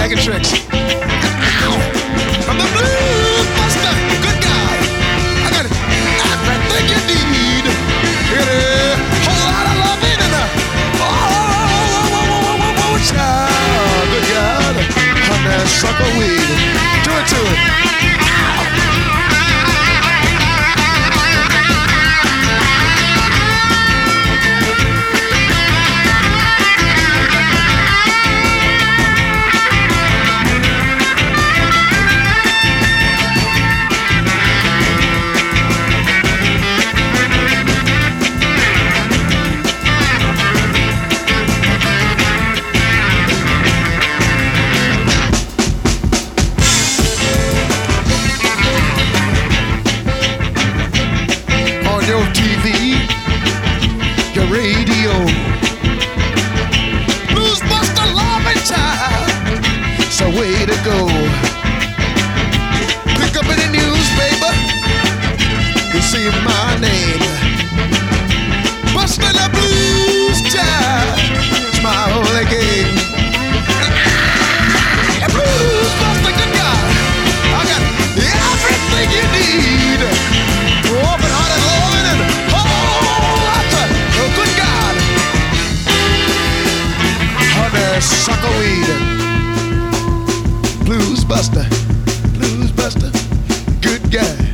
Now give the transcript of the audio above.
bag of tricks. I'm the blues buster. Good God. I got everything you need. Got a whole lot of loving and child. Good God. On that sucker weed. Do it to it. Your TV, your radio, Blues Buster loving child, it's a way to go. Pick up any newspaper, you see my name, Buster the Blues child, it's my only game. Blues Buster, good God, I got everything you need. Open hearted loving and good God, honey sucker weed, Blues Buster, good guy.